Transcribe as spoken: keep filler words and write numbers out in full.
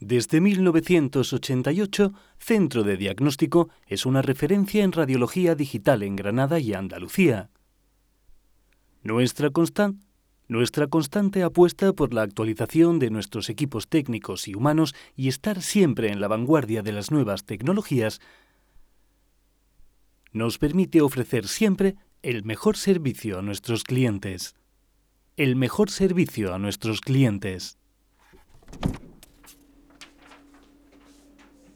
Desde mil novecientos ochenta y ocho, Centro de Diagnóstico es una referencia en radiología digital en Granada y Andalucía. Nuestra, constan- nuestra constante apuesta por la actualización de nuestros equipos técnicos y humanos y estar siempre en la vanguardia de las nuevas tecnologías nos permite ofrecer siempre el mejor servicio a nuestros clientes. El mejor servicio a nuestros clientes.